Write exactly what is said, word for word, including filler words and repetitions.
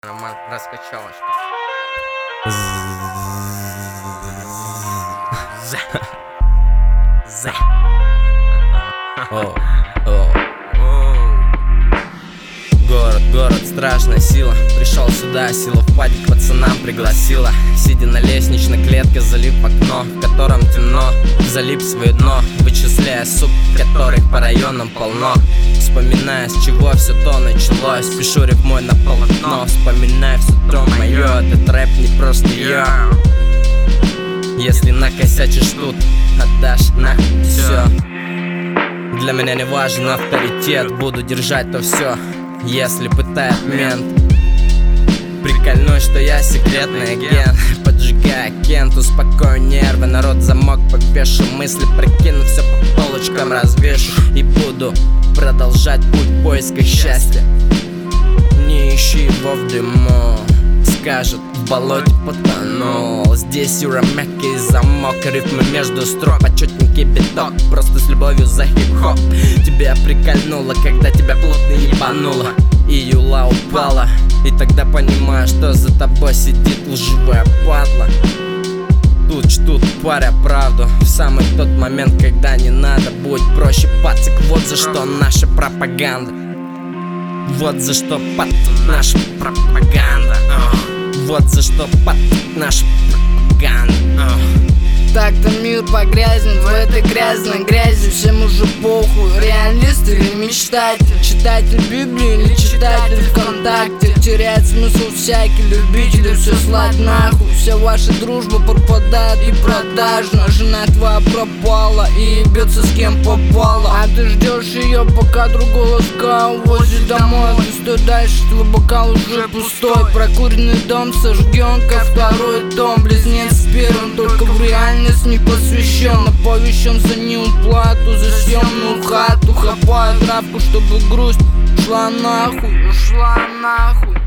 Роман, раскачалочка. За. За. О, о. Город, город, страшная сила. Пришел сюда, сила в падик пацанам пригласила. Сидя на лестничной клетке, залип окно, в котором темно. Залип свое дно, вычисляя суп, которых по районам полно. Вспоминая, с чего все то началось, пишу рифмой на полотно. Вспоминая все то мое, этот рэп не просто я. Если накосячишь тут, отдашь нахуй все. Для меня не важен авторитет, буду держать то все. Если пытает мент, прикольнусь, что я секретный агент. Поджигая кент, успокою нервы, народ замок повешу. Мысли прикину, все по полочкам развешу. И буду продолжать путь в поисках счастья. Не ищи его в дыму, скажет, в болоте потонул. Здесь Юра мягкий замок, рифмы между строк, почетненький биток, просто с любовью за хип-хоп. Тебя прикольнуло, когда тебя плотно ебануло, и юла упала. И тогда понимаю, что за тобой сидит лживая падла. Тут чтут, паря правду в самый тот момент, когда не надо. Будь проще, пацик, вот за что наша пропаганда. Вот за что пацик, наша пропаганда. Вот за что пацик, наша пропаганда. Так-то мир погрязнен в этой грязной грязи. Всем уже похуй, реалист или мечтатель, читатель Библии или читатель ВКонтакте. Теряет смысл всякий, любители все слать нахуй. Вся ваша дружба пропадает и продажна. Жена твоя пропала и ебется с кем попала. А ты ждешь ее, пока другого ласка увозит домой. Ты стой дальше, твой бокал уже пустой. Прокуренный дом сожжен, как второй дом. Близнец с первым, только в реальность не посвящен. Оповещен за неуплату, за съемную хату. Хапаю травку, чтобы грусть ушла нахуй, ушла нахуй.